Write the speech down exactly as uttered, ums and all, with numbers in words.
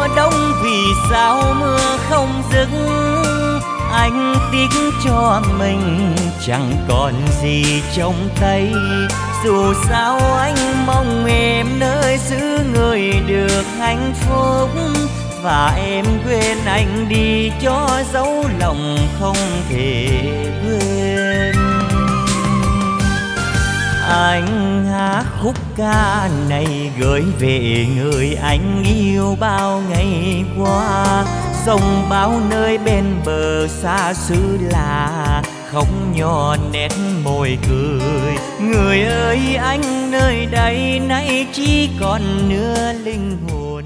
đông vì sao mưa không dứt. Anh tiếc cho mình chẳng còn gì trong tay. Dù sao anh mong em nơi xứ người được hạnh phúc, và em quên anh đi cho dấu lòng không thể quên. Anh hát khúc ca này gửi về người anh yêu bao ngày qua. Sông bao nơi bên bờ xa xứ lạ, không nhỏ nét môi cười. Người ơi anh nơi đây nay chỉ còn nửa linh hồn.